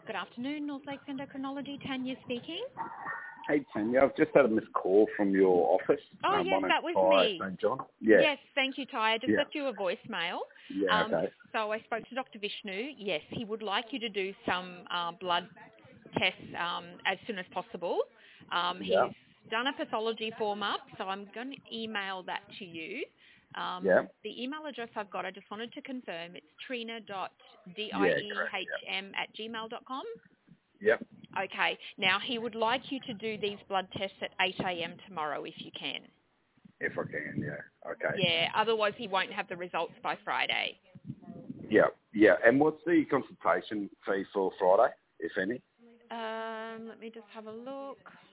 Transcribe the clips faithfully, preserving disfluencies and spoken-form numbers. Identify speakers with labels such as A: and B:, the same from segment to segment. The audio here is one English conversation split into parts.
A: Good afternoon, North Lakes Endocrinology. Tanya speaking.
B: Hey, Tanya, I've just had a missed call from your office.
A: Oh,
B: um,
A: yes,
B: my name's
A: that was
B: Ty
A: me.
B: Saint John. Yeah.
A: Yes, thank you, Ty. I just
B: Yeah.
A: left you a voicemail.
B: Yeah,
A: Um,
B: okay.
A: so I spoke to Doctor Vishnu. Yes, he would like you to do some uh, blood tests um, as soon as possible. Um,
B: Yeah.
A: he's done a pathology form up, so I'm going to email that to you. Um,
B: Yeah.
A: the email address I've got, I just wanted to confirm, it's trina dot diehm at gmail dot com.
B: Yeah.
A: Okay. Now, he would like you to do these blood tests at eight a.m. tomorrow if you can.
B: If I can, yeah. Okay.
A: Yeah, otherwise he won't have the results by Friday.
B: Yeah. Yeah. And what's the consultation fee for Friday, if any?
A: Um, let me just have a look.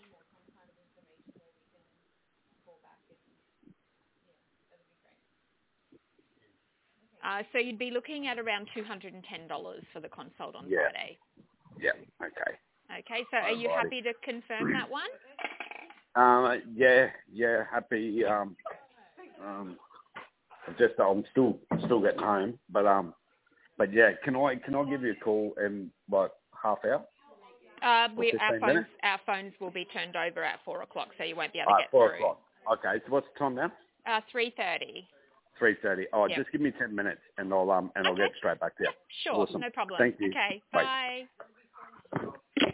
A: Uh, so you'd be looking at around two hundred ten dollars for the consult on
B: Yeah.
A: Friday.
B: Yeah. Okay.
A: Okay, so are you
B: Alrighty.
A: happy to confirm that one?
B: Um, yeah. Yeah. Happy. Um, um, just I'm still still getting home, but um, but yeah. Can I can I give you a call in like half hour?
A: Uh,
B: Or
A: we, our
B: fifteen
A: phones
B: minutes?
A: our phones will be turned over at four o'clock, so you won't be able to
B: Uh,
A: get
B: four
A: through.
B: o'clock. Okay. So what's the time now?
A: Uh, three thirty.
B: Three thirty. Oh,
A: Yep.
B: just give me ten minutes, and I'll um and I'll
A: Okay.
B: get straight back to you.
A: Yep, sure,
B: Awesome.
A: no problem.
B: Thank you.
A: Okay,
B: Bye.
A: bye.